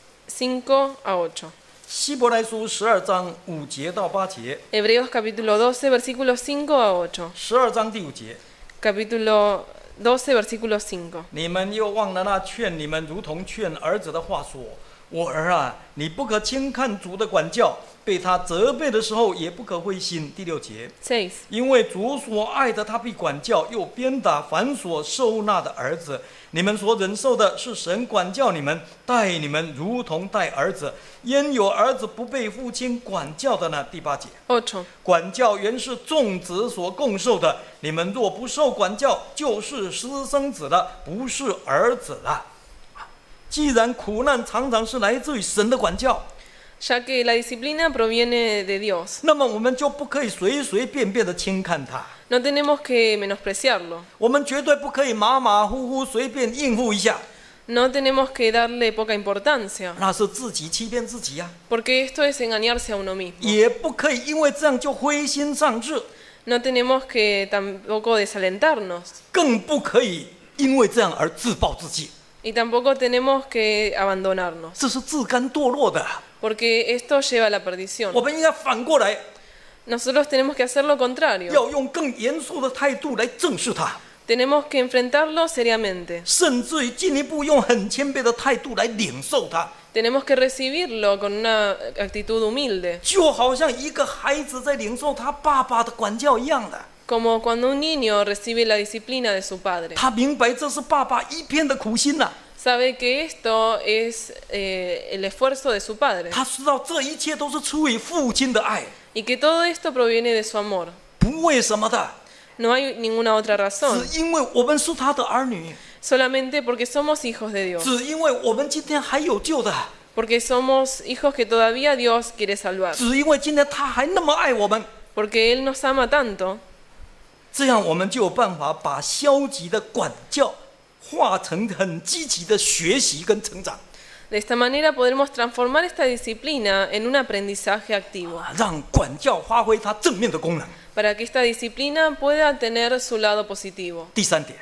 B: 5 a 8.
A: 希伯来书12章5节到8节，
B: Hebreos capítulo 12, versículo 5 a 8.
A: 12章第5节。
B: Capítulo 12, versículo 5.
A: 你们又忘了那劝你们如同劝儿子的话说：“我儿啊，你不可轻看主的管教，被他责备的时候也不可灰心。”第6节，
B: 6.
A: 因为主所爱的，他必管教，又鞭打凡所受纳的儿子。你们所忍受的是神管教你们，待你们如同待儿子。焉有儿子不被父亲管教的呢？第8节，
B: 8.
A: 管教原是众子所共受的，你们若不受管教，就是私生子了，不是儿子了。既然苦难常常是来自于神的管教，
B: Ya que la disciplina proviene de Dios,
A: 那么我们就不可以随随便便的轻看它，
B: no tenemos que menospreciarlo.
A: 我们绝对不可以马马虎虎随便应付一下，
B: No tenemos que darle poca importancia,
A: 那是自己欺骗自己呀、
B: porque esto es engañarse a uno mismo.
A: 也不可以因为这样就灰心丧志，
B: No tenemos que tampoco desalentarnos,
A: 更不可以因为这样而自暴自弃，
B: y tampoco tenemos que abandonarnos,
A: 这是自甘堕落的。
B: porque esto lleva a la perdición.
A: 我们应该反过来，
B: Nosotros tenemos que hacer lo contrario.
A: 要用更严肃的态度来正视它，
B: Tenemos que enfrentarlo seriamente.
A: 甚至于进一步用很谦卑的态度来领受它，
B: Tenemos que recibirlo con una actitud humilde,
A: 就好像一个孩子在领受他爸爸的管教一样的。
B: como cuando un niño recibe la disciplina de su padre.
A: 他明白这是爸爸一片的苦心呐、
B: Sabe que esto es el esfuerzo de su padre
A: 他知道这一切都是出于父亲的爱，
B: y que todo esto proviene de su amor.
A: 不为什么的，
B: No hay ninguna otra razón,
A: 只因为我们是他的儿女，
B: solamente porque somos hijos de Dios,
A: 只因为我们今天还有救的，
B: porque somos hijos que todavía Dios quiere salvar,
A: 只因为今天他还那么爱我们，
B: porque Él nos ama tanto,
A: 这样我们就有办法把消极的管教化成很积极的学习跟成长，
B: de esta manera podremos transformar esta disciplina en un aprendizaje activo,
A: 让管教发挥它正面的功能。
B: para que esta disciplina pueda tener su lado positivo.
A: 第3点，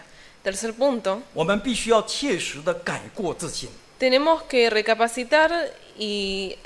B: Tercer punto,
A: 我们必须要切实的改过自新。
B: tenemos que recapacitar y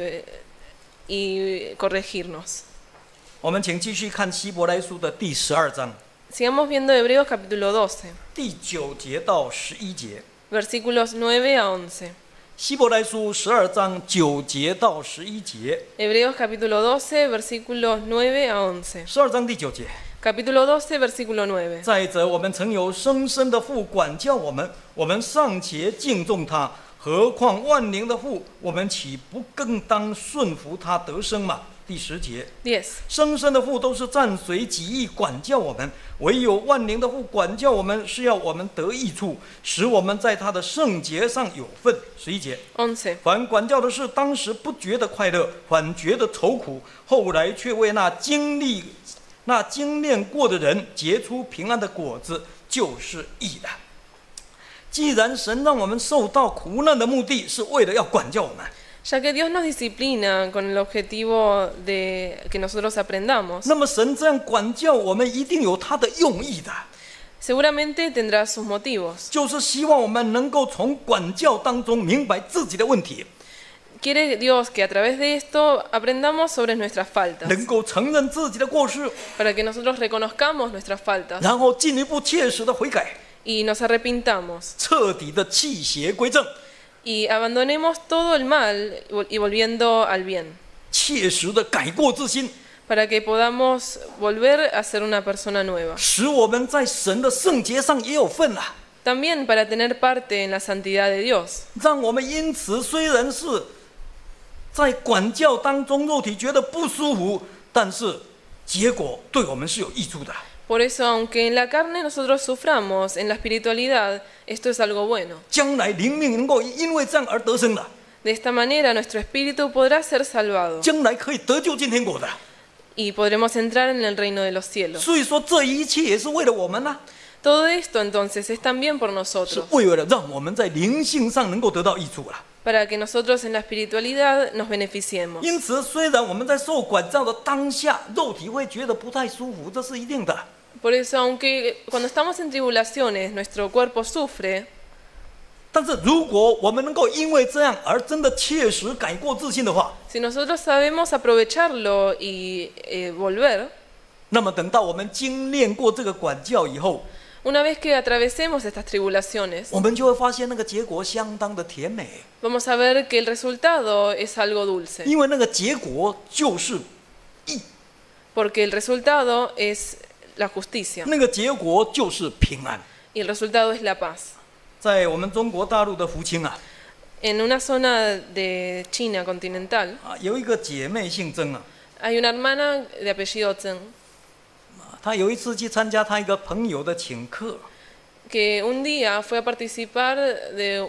B: corregirnos.
A: 我们请继续看希伯来书的第12章
B: Sigamos viendo Hebreos capítulo 12,
A: 第9节到11节。
B: versículos 9 a 11.
A: 希伯来书12章9节到11节。
B: Hebreos capítulo 12, versículos 9 a 11.
A: 12章第9节。
B: Capítulo 12, versículo 9.
A: 再者，我们曾有生身的父管教我们，我们尚且敬重他，何况万灵的父，我们岂不更当顺服他得生吗？第10节。
B: 10.
A: 生身的父都是暂随己意管教我们，唯有万灵的父管教我们，是要我们得益处，使我们在他的圣洁上有份。11节。
B: 11.
A: 凡管教的事，当时不觉得快乐，反觉得愁苦，后来却为那经验过的人结出平安的果子，就是义的。既然神让我们受到苦难的目的是为了要管教我们，
B: Ya que Dios nos disciplina con el objetivo de que nosotros aprendamos,
A: 那么神这样管教我们一定有他的用意的，
B: seguramente tendrá sus motivos.
A: 就是希望我们能够从管教当中明白自己的问题，
B: Quiere Dios que a través de esto aprendamos sobre nuestras faltas,
A: 能够承认自己的过失，
B: para que nosotros reconozcamos nuestras faltas
A: 然后进一步切实的悔改，
B: y nos arrepintamos
A: 彻底的弃邪归正，
B: y abandonemos todo el mal y volviendo al bien,
A: 切实的改过自新，
B: para que podamos volver a ser una persona nueva.
A: 使我们在神的圣洁上也有份啊！
B: También para tener parte en la santidad de Dios,
A: 让我们因此虽然是在管教当中肉体觉得不舒服，但是结果对我们是有益处的。
B: Por eso, aunque en la carne nosotros suframos, en la espiritualidad esto es algo bueno.
A: 将来灵命能够因为这样而得生的，
B: De esta manera nuestro espíritu podrá ser salvado
A: 将来可以得救进天国的。
B: y podremos entrar en el reino de los cielos.
A: 所以说这一切也是为了我们啊，
B: Todo esto entonces es también por
A: 是
B: nosotros,
A: 为了让我们在灵性上能够得到益处啊。
B: para que nosotros en la espiritualidad nos beneficiemos.
A: 因此，虽然我们在受管教的当下，肉体会觉得不太舒服，这是一定的。
B: Por eso, aunque cuando estamos en tribulaciones nuestro cuerpo sufre,
A: 但是如果我们能够因为这样而真的切实改过自新的话，
B: si nosotros sabemos aprovecharlo y volver,
A: 那么等到我们经历过这个管教以后，
B: una vez que atravesemos estas tribulaciones,
A: 我们就会发现那个结果相当的甜美，
B: vamos a ver que el resultado es algo dulce,
A: 因为那个结果就是义，
B: porque el resultado es la justicia
A: 那个结果就是平安。
B: y el resultado es la paz.
A: 在我们中国大陆的福清啊，
B: En una zona de China continental
A: 有一个姐妹姓曾啊，
B: hay una hermana de apellido Zheng
A: 她有一次去参加她一个朋友的请客，
B: que un día fue a participar de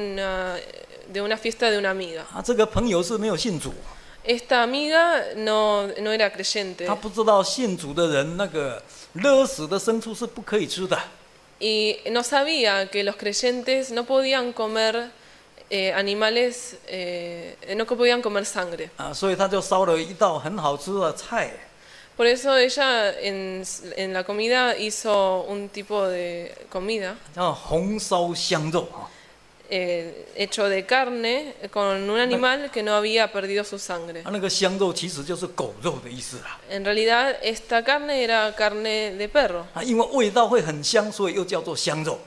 B: una fiesta de una amiga.
A: 这个朋友是没有信主，
B: Esta amiga no era creyente
A: 她不知道信主的人那个勒死的牲畜是不可以吃的。
B: y no sabía que los creyentes no podían comer animales, no podían comer sangre.
A: 所以他就烧了一道很好吃的菜，
B: Por eso ella en la comida hizo un tipo de comida
A: 叫红烧香肉啊。
B: hecho de carne con un animal que no había perdido su sangre.
A: 那个香肉其实就是狗肉的意思啊。
B: En realidad esta carne era carne de perro
A: 因为味道会很香，所以又叫做香肉。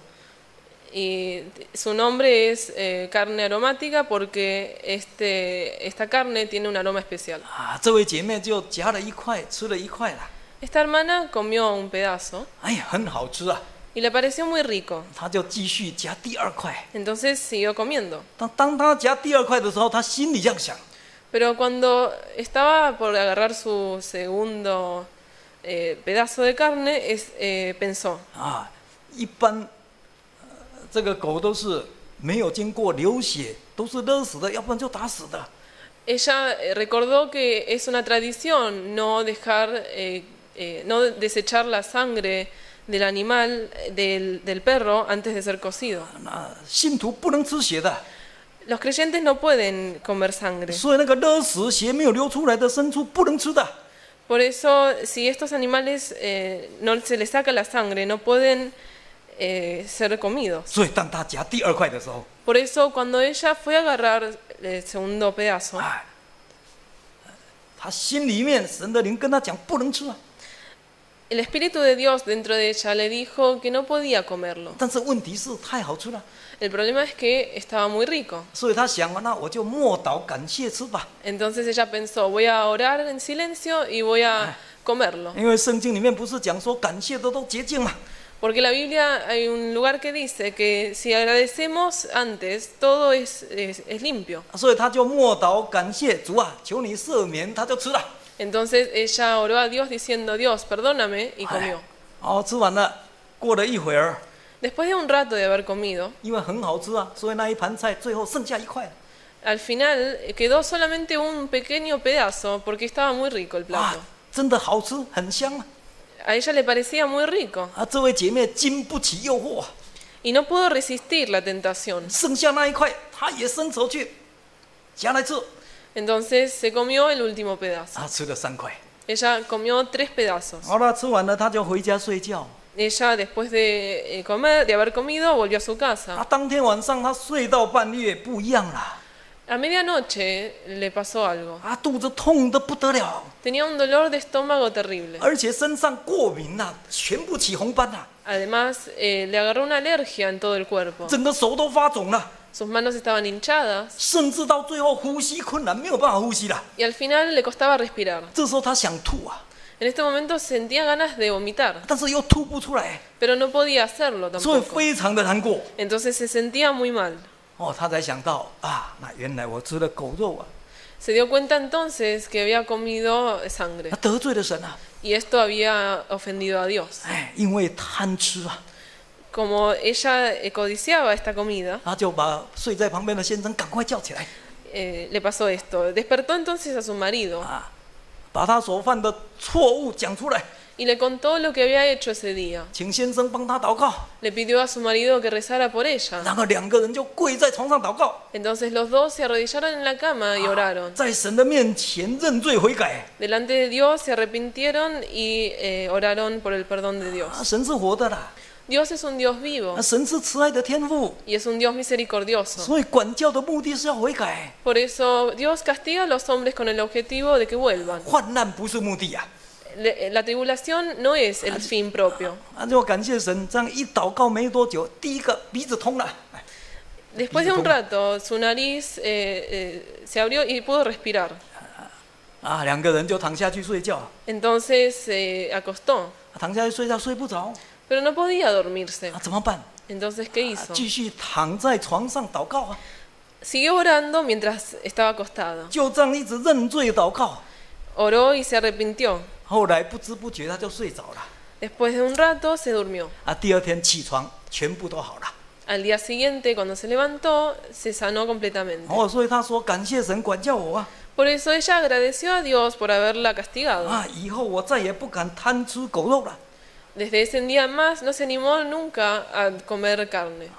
B: y su nombre es carne aromática porque esta carne tiene un aroma especial.
A: 这位姐妹就夹了一块，吃了一块啦。
B: Esta hermana comió un pedazo
A: 哎呀，很好吃啊！
B: y le pareció muy rico,
A: 她就继续夹第二块。
B: entonces siguió comiendo.
A: 当她夹第二块的时候，她心里这样想：
B: Pero cuando estaba por agarrar su segundo pedazo de carne, pensó,
A: 一般这个狗都是没有经过流血，都是勒死的，要不然就打死的。
B: ella recordó que es una tradición no desechar la sangre del animal, del perro, antes de ser cocido.
A: 信徒不能吃血的，
B: Los creyentes no pueden comer sangre.
A: 所以那个勒死血没有流出来的牲畜不能吃的。
B: Por eso, si estos animales no se les saca la sangre, no pueden ser comidos.
A: 所以当他夹第2块的时候，
B: Por eso cuando ella fue a agarrar el segundo pedazo,
A: 哎，他心里面神的灵跟他讲不能吃啊。
B: el Espíritu de Dios dentro de ella le dijo que no podía comerlo.
A: 但是问题是太好吃了，
B: El problema es que estaba muy rico.
A: 所以他想啊，那我就默祷感谢吃吧。
B: Entonces ella pensó, voy a orar en silencio y voy a comerlo.
A: 因为圣经里面不是讲说感谢的都洁净嘛？
B: Porque en la Biblia hay un lugar que dice que si agradecemos antes, todo es limpio.
A: 所以他就默祷感谢主啊，求你赦免，他就吃了。
B: Entonces ella oró a Dios diciendo, Dios, perdóname, y comió.
A: 哦，吃完了，过了一会儿，
B: Después de un rato de haber comido,
A: 因为很好吃啊，所以那一盘菜最后剩下1块了。
B: al final quedó solamente un pequeño pedazo porque estaba muy rico el
A: 哇
B: plato.，
A: 真的好吃，很香啊！
B: A ella le parecía muy rico
A: 啊，这位姐妹经不起诱惑啊，
B: y no pudo resistir la tentación.
A: 剩下那一块，她也伸手去夹来吃，
B: Entonces se comió el último pedazo.
A: 啊，吃了3块。
B: Ella comió 3 pedazos.
A: 好了，吃完了，她就回家睡觉。
B: Ella después de haber comido, volvió a su
A: 啊，
B: casa.
A: 当天晚上她睡到半夜不一样了，
B: A medianoche le pasó algo.
A: 啊，肚子痛得不得了，
B: Tenía un dolor de estómago terrible.
A: 而且身上过敏呐、全部起红斑呐、
B: Además, le agarró una alergia en todo el cuerpo.
A: 整个手都发肿了，
B: Sus manos estaban hinchadas
A: 甚至到最后呼吸困难，没有办法呼吸了。
B: y al final le costaba respirar.
A: 这时候她想吐啊，
B: En este momento sentía ganas de vomitar,
A: 但是又吐不出来，
B: pero no podía hacerlo
A: 所以
B: tampoco.
A: 非常的难过。
B: Entonces se sentía muy mal.
A: 哦，她才想到啊，那原来我吃了狗肉啊，
B: Se dio cuenta entonces que había comido sangre
A: 得罪了神啊，
B: y esto había ofendido a Dios.
A: 哎，因为贪吃啊，
B: Como ella codiciaba esta comida,
A: 她就把睡在旁边的先生赶快叫起来，
B: le pasó esto. Despertó entonces a su marido
A: 啊，把他所犯的错误讲出来，
B: y le contó lo que había hecho ese día.
A: 请先生帮他祷告，
B: Le pidió a su marido que rezara por ella.
A: 然后2个人就跪在床上祷告，
B: Entonces los dos se arrodillaron en la cama y oraron.
A: 在神的面前认罪悔改。
B: Delante de Dios se arrepintieron y oraron por el perdón de Dios.
A: 啊，神是活的啦，
B: Dios es un Dios vivo
A: 啊，神是慈爱的天父，
B: y es un Dios misericordioso.
A: 所以管教的目的是要悔改，
B: Por eso Dios castiga a los hombres con el objetivo de que vuelvan.
A: 患难不是目的啊。
B: La tribulación no es el fin propio.
A: 啊，就感谢神，这样一祷告没多久，第一个鼻子通了，哎
B: Después de un rato, su nariz se abrió y pudo respirar.
A: 啊，2个人就躺下去睡觉，
B: Entonces se acostó,
A: 躺下去睡觉睡不着，
B: pero no podía dormirse.
A: 啊，怎么办？
B: Entonces, ¿qué hizo?
A: 继续躺在床上祷告啊，
B: Siguió orando mientras estaba acostada.
A: 就这样一直认罪祷告。
B: Oró y se arrepintió.
A: 后来不知不觉他就睡着了，
B: Después de un rato se durmió.
A: 啊，第2天起床全部都好了。
B: Al día siguiente, cuando se levantó, se sanó completamente.
A: 哦，所以他说感谢神管教我啊，
B: Por eso ella agradeció a Dios por haberla castigado.
A: 啊，以后我再也不敢贪吃狗肉了。
B: Desde ese día en más no se animó nunca a comer carne.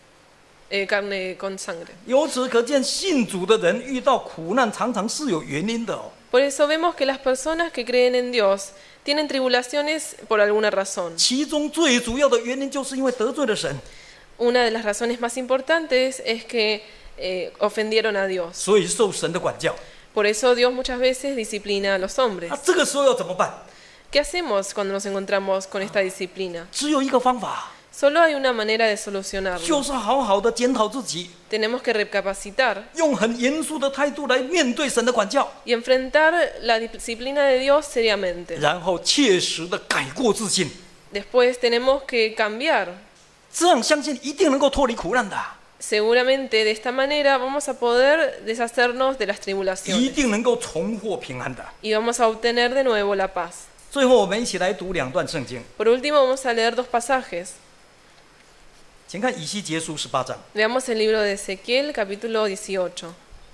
B: Carne con sangre.
A: 由此可见，信主的人遇到苦难常常是有原因的哦。
B: Por eso vemos que las personas que creen en Dios tienen tribulaciones por alguna razón.
A: 其中最主要的原因就是因为得罪了神，
B: Una de las razones más importantes es que ofendieron a Dios.
A: 所以受神的管教。
B: Por eso Dios muchas veces disciplina a los hombres.
A: 啊，这个时候要怎么办？
B: ¿Qué hacemos cuando nos encontramos con esta disciplina?
A: 只有一个方法，
B: Solo hay una manera de solucionarlo.
A: 就是好好的检讨自己，
B: Tenemos que recapacitar
A: 用很严肃的态度来面对神的管教，
B: y enfrentar la disciplina de Dios seriamente.
A: 然后切实的改过自新，
B: Después tenemos que cambiar.
A: 这样相信一定能够脱离苦难的，
B: Seguramente de esta manera vamos a poder deshacernos de las
A: 一
B: tribulaciones
A: 定能够重获平安的。
B: y vamos a obtener de nuevo la paz.
A: 最后，我们一起来读2段圣经，
B: Por último, vamos a leer 2 pasajes.
A: 请看以西结书18章。
B: Veamos el libro de Ezequiel, capítulo 18.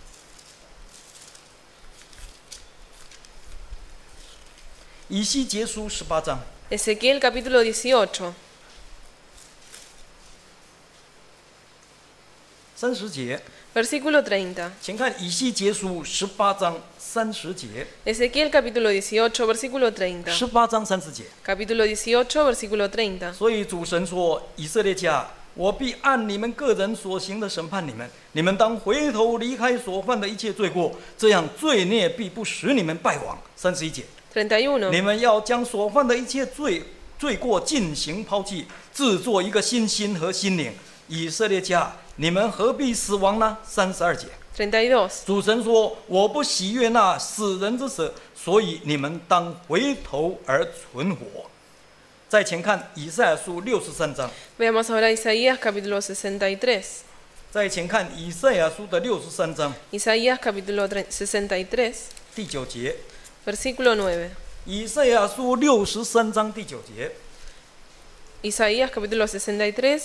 A: 以西结书18章，
B: Ezequiel, capítulo 18.
A: 30节，
B: Versículo 30.
A: 请看以西结书18章30节，
B: Ezequiel capítulo 18, versículo 30.
A: 18章30节。
B: Capítulo 18, versículo 30.
A: 所以主神说：“以色列家，我必按你们个人所行的审判你们，你们当回头离开所犯的一切罪过，这样罪孽必不使你们败亡。”31节，
B: 31.
A: 你们要将所犯的一切罪过进行抛弃，制作一个新心和心灵。以色列家，你们何必死亡呢？32节，
B: 32.
A: 主神说：“我不喜悦那死人之死，所以你们当回头而存活。”再前看以赛亚书63章，
B: Veamos ahora Isaías capítulo 63.
A: 再前看以赛亚书的63章
B: Isaías capítulo 63,
A: 第9节，
B: versículo 9.
A: 以赛亚书63章第9节
B: Isaías capítulo 63,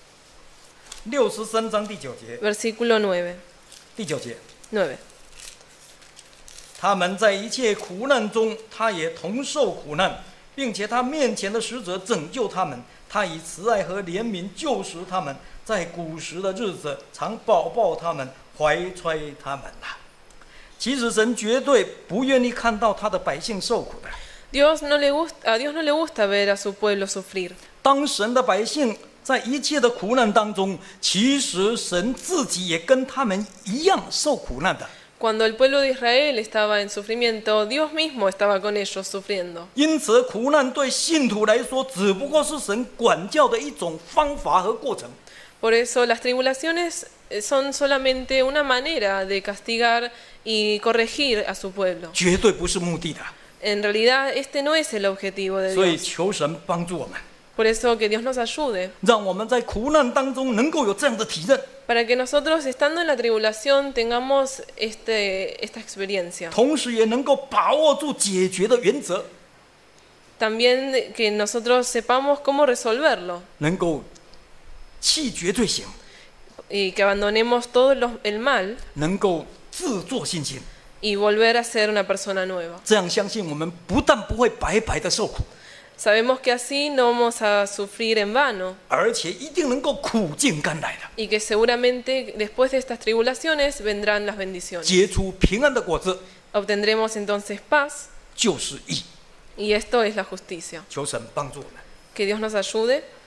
A: ，63章第9节，
B: versículo 9.
A: 第9节，
B: 9.
A: 他们在一切苦难中，他也同受苦难，并且他面前的使者拯救他们，他以慈爱和怜悯救赎他们，在古时的日子常保抱他们，怀揣他们呐。其实神绝对不愿意看到他的百姓受苦的。
B: A Dios no le gusta ver a su pueblo sufrir.
A: 当神的百姓在一切的苦难当中，其实神自己也跟他们一样受苦难的。
B: Cuando el pueblo de Israel estaba en sufrimiento, Dios mismo estaba con ellos sufriendo.
A: 因此，苦难对信徒来说，只不过是神管教的一种方法和过程。
B: Por eso las tribulaciones son solamente una manera de castigar y corregir a su pueblo.
A: 绝对不是目的的。
B: En realidad este no es el objetivo de
A: 所以，
B: Dios.
A: 求神帮助我们，
B: Por eso que Dios nos ayude,
A: 让我们在苦难当中能够有这样的体认，
B: para que nosotros estando en la tribulación tengamos esta experiencia.
A: 同时也能够把握住解决的原则，
B: También que nosotros sepamos cómo resolverlo
A: 能够弃绝罪行，
B: y que abandonemos todo el mal
A: 能够自作信心。
B: y volver a ser una persona nueva.
A: 这样相信我们不但不会白白的受苦，
B: Sabemos que así no vamos a sufrir en vano
A: 而且一定能够苦尽甘来的，
B: y que seguramente después de estas tribulaciones vendrán las bendiciones.
A: 结出平安的果子，
B: Obtendremos entonces paz
A: 就是义。
B: y esto es la justicia.
A: 求神帮助我们。
B: Que Dios nos ayude.